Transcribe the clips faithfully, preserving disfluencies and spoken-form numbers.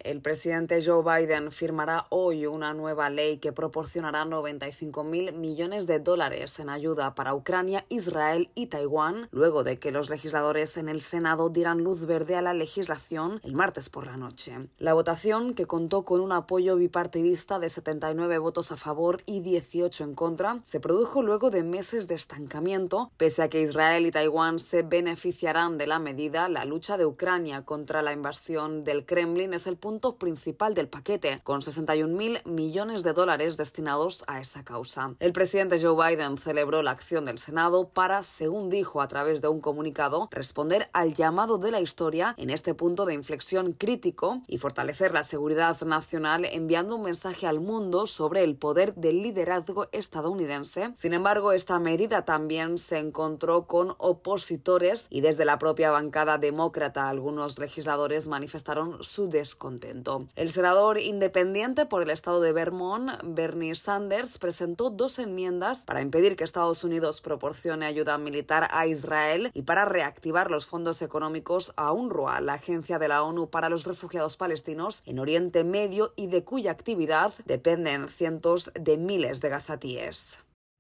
El presidente Joe Biden firmará hoy una nueva ley que proporcionará noventa y cinco mil millones de dólares en ayuda para Ucrania, Israel y Taiwán, luego de que los legisladores en el Senado dieran luz verde a la legislación el martes por la noche. La votación, que contó con un apoyo bipartidista de setenta y nueve votos a favor y dieciocho en contra, se produjo luego de meses de estancamiento. Pese a que Israel y Taiwán se beneficiarán de la medida, la lucha de Ucrania contra la invasión del Kremlin es el punto punto principal del paquete, con sesenta y un mil millones de dólares destinados a esa causa. El presidente Joe Biden celebró la acción del Senado para, según dijo a través de un comunicado, responder al llamado de la historia en este punto de inflexión crítico y fortalecer la seguridad nacional, enviando un mensaje al mundo sobre el poder del liderazgo estadounidense. Sin embargo, esta medida también se encontró con opositores y desde la propia bancada demócrata algunos legisladores manifestaron su descontento. El senador independiente por el estado de Vermont, Bernie Sanders, presentó dos enmiendas para impedir que Estados Unidos proporcione ayuda militar a Israel y para reactivar los fondos económicos a UNRWA, la agencia de la ONU para los refugiados palestinos en Oriente Medio y de cuya actividad dependen cientos de miles de gazatíes.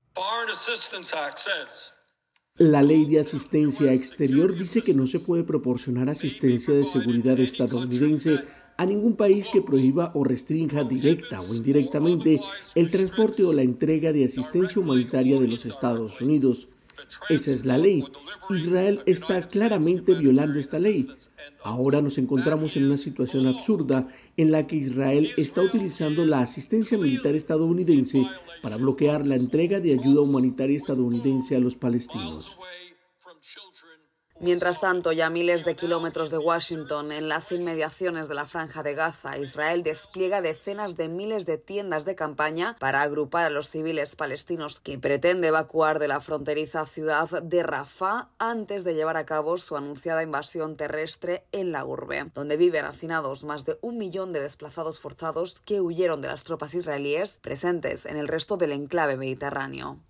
La Ley de Asistencia Exterior dice que no se puede proporcionar asistencia de seguridad estadounidense a ningún país que prohíba o restrinja directa o indirectamente el transporte o la entrega de asistencia humanitaria de los Estados Unidos. Esa es la ley. Israel está claramente violando esta ley. Ahora nos encontramos en una situación absurda en la que Israel está utilizando la asistencia militar estadounidense para bloquear la entrega de ayuda humanitaria estadounidense a los palestinos. Mientras tanto, ya a miles de kilómetros de Washington, en las inmediaciones de la Franja de Gaza, Israel despliega decenas de miles de tiendas de campaña para agrupar a los civiles palestinos que pretende evacuar de la fronteriza ciudad de Rafah antes de llevar a cabo su anunciada invasión terrestre en la urbe, donde viven hacinados más de un millón de desplazados forzados que huyeron de las tropas israelíes presentes en el resto del enclave mediterráneo.